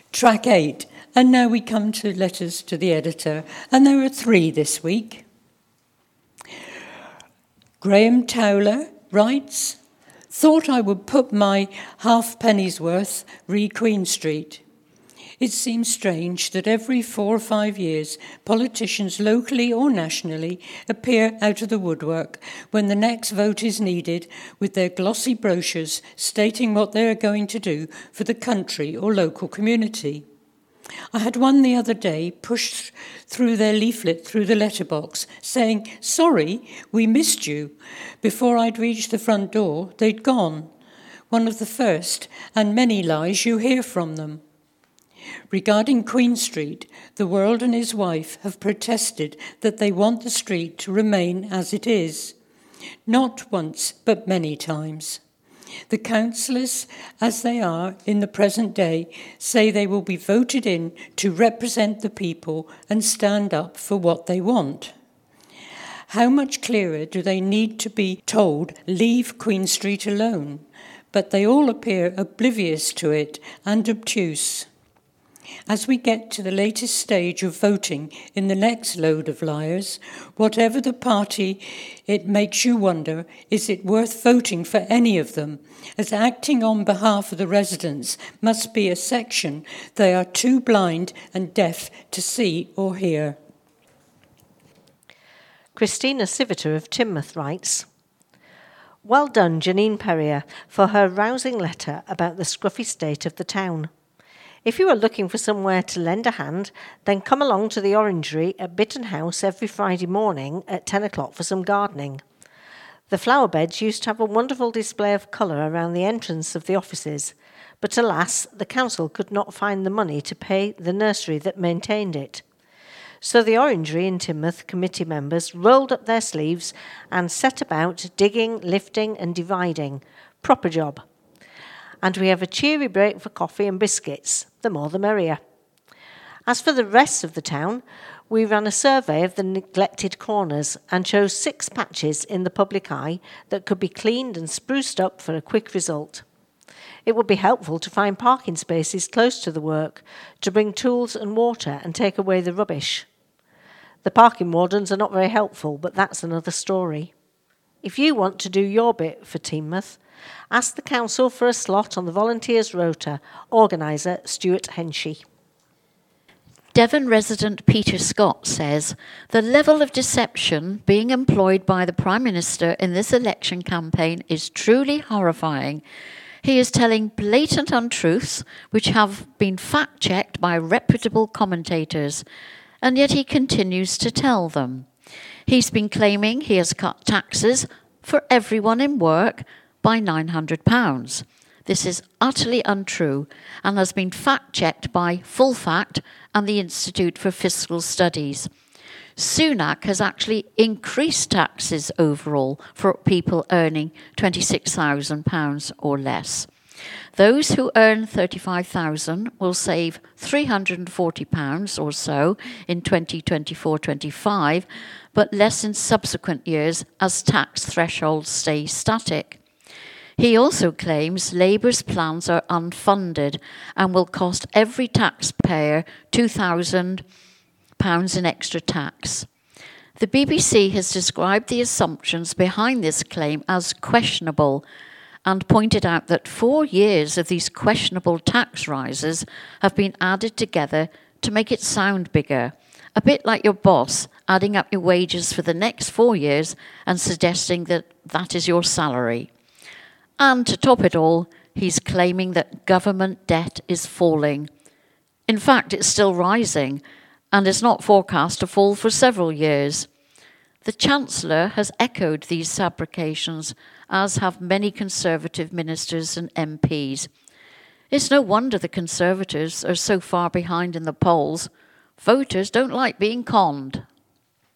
Track 8. And now we come to letters to the editor, and there are 3 this week. Graham Towler writes, "Thought I would put my halfpenny's worth re Queen Street. It seems strange that every 4 or 5 years, politicians locally or nationally appear out of the woodwork when the next vote is needed with their glossy brochures stating what they are going to do for the country or local community. I had one the other day pushed through their leaflet through the letterbox saying, 'Sorry, we missed you.' Before I'd reached the front door, they'd gone. One of the first and many lies you hear from them. Regarding Queen Street, the World and his wife have protested that they want the street to remain as it is. Not once, but many times. The councillors, as they are in the present day, say they will be voted in to represent the people and stand up for what they want. How much clearer do they need to be told, leave Queen Street alone? But they all appear oblivious to it and obtuse. As we get to the latest stage of voting in the next load of liars, whatever the party, it makes you wonder, is it worth voting for any of them, as acting on behalf of the residents must be a section they are too blind and deaf to see or hear." Christina Civiter of Teignmouth writes, "Well done, Janine Perrier, for her rousing letter about the scruffy state of the town. If you are looking for somewhere to lend a hand, then come along to the Orangery at Bitton House every Friday morning at 10 o'clock for some gardening. The flower beds used to have a wonderful display of colour around the entrance of the offices, but alas, the council could not find the money to pay the nursery that maintained it. So the Orangery in Teignmouth committee members rolled up their sleeves and set about digging, lifting and dividing. Proper job. And we have a cheery break for coffee and biscuits, the more the merrier. As for the rest of the town, we ran a survey of the neglected corners and chose 6 patches in the public eye that could be cleaned and spruced up for a quick result. It would be helpful to find parking spaces close to the work, to bring tools and water and take away the rubbish. The parking wardens are not very helpful, but that's another story. If you want to do your bit for Teignmouth, ask the council for a slot on the volunteers' rota. Organiser Stuart Henshey." Devon resident Peter Scott says, "The level of deception being employed by the Prime Minister in this election campaign is truly horrifying. He is telling blatant untruths which have been fact-checked by reputable commentators, and yet he continues to tell them. He's been claiming he has cut taxes for everyone in work by £900. This is utterly untrue and has been fact-checked by Full Fact and the Institute for Fiscal Studies. Sunak has actually increased taxes overall for people earning £26,000 or less. Those who earn £35,000 will save £340 or so in 2024-25, but less in subsequent years as tax thresholds stay static. He also claims Labour's plans are unfunded and will cost every taxpayer £2,000 in extra tax. The BBC has described the assumptions behind this claim as questionable and pointed out that 4 years of these questionable tax rises have been added together to make it sound bigger, a bit like your boss adding up your wages for the next 4 years and suggesting that that is your salary. And to top it all, he's claiming that government debt is falling. In fact, it's still rising and is not forecast to fall for several years. The Chancellor has echoed these fabrications, as have many Conservative ministers and MPs. It's no wonder the Conservatives are so far behind in the polls. Voters don't like being conned.